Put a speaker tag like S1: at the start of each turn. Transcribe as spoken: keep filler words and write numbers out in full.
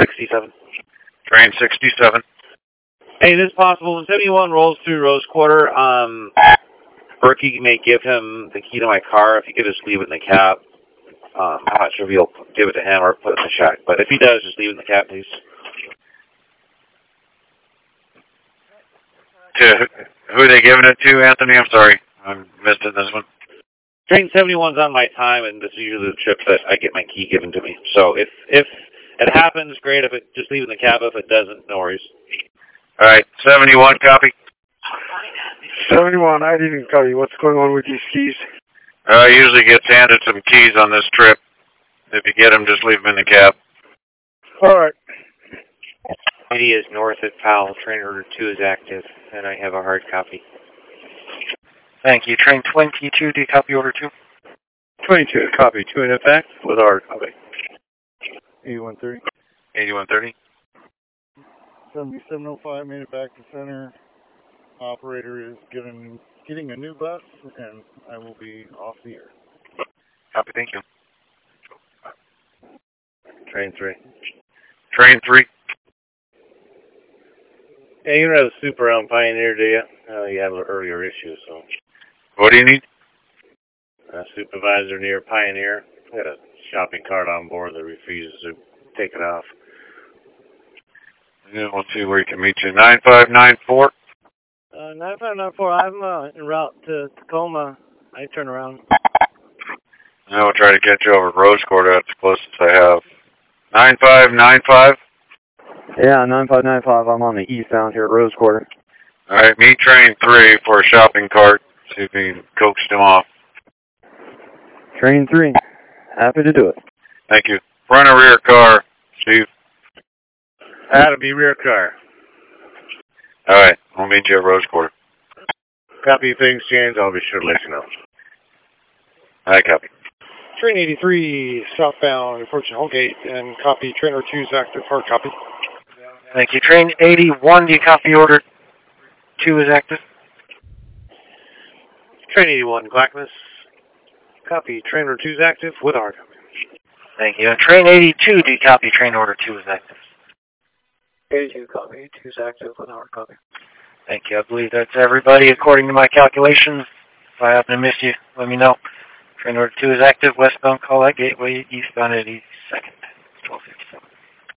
S1: sixty-seven.
S2: Train sixty-seven.
S1: Hey, it is possible when seventy-one rolls through Rose Quarter, um, Berkey may give him the key to my car. If he could just leave it in the cab. Um, I'm not sure if he'll give it to him or put it in the shack, but if he does, just leave it in the cab, please.
S2: To who are they giving it to, Anthony? I'm sorry. I missed it this one.
S1: Train seventy-one's on my time, and this is usually the trip that I get my key given to me. So if if it happens, great. If it, just leave it in the cab. If it doesn't, no worries.
S2: All right, seventy-one, copy.
S3: seventy-one, I didn't tell you what's going on with these keys.
S2: I uh, usually gets handed some keys on this trip. If you get them, just leave them in the cab.
S3: All right.
S4: eighty is north at Powell. Train order two is active, and I have a hard copy.
S5: Thank you. Train twenty-two, do you copy order two?
S3: twenty-two, copy. Two in effect with hard copy.
S6: eighty-one thirty.
S2: eighty-one thirty.
S6: seventy-seven oh five made it back to center. Operator is getting getting a new bus, and I will be off the air.
S2: Copy, thank you.
S1: Train three.
S2: Train three.
S1: Yeah, you don't have a super on Pioneer, do you? Oh, you have an earlier issue, so.
S2: What do you need?
S1: A supervisor near Pioneer. I got a shopping cart on board that refuses to take it off.
S2: Yeah, we'll see where he can meet you. nine five nine four.
S7: Uh, nine five nine four, I'm uh, en route to Tacoma. I turn around.
S2: Now we'll try to get you over Rose Quarter. That's the closest I have. nine five nine five.
S8: Yeah, nine five nine five. I'm on the eastbound here at Rose Quarter.
S2: All right, meet train three for a shopping cart. See if we can coax them off.
S8: Train three. Happy to do it.
S2: Thank you. Front or rear car, Steve?
S1: That'll be rear car.
S2: All right, we'll meet you at Rose Quarter.
S1: Copy, things change. I'll be sure to let you know.
S2: All right, copy.
S9: Train eighty-three, southbound, approaching Holgate, and copy. Train order two is active. Hard copy.
S5: Thank you. Train eighty-one, do you copy order two is active?
S1: Train eighty-one, Blackness. Copy. Train order two is active with hard copy.
S5: Thank you. And train eighty-two, do you copy? Train order two is active.
S4: eighty-two, copy. eighty-two is active with hard copy.
S5: Thank you. I believe that's everybody according to my calculations. If I happen to miss you, let me know. Train order two is active. Westbound, call that gateway. Eastbound at eighty-second. twelve fifty.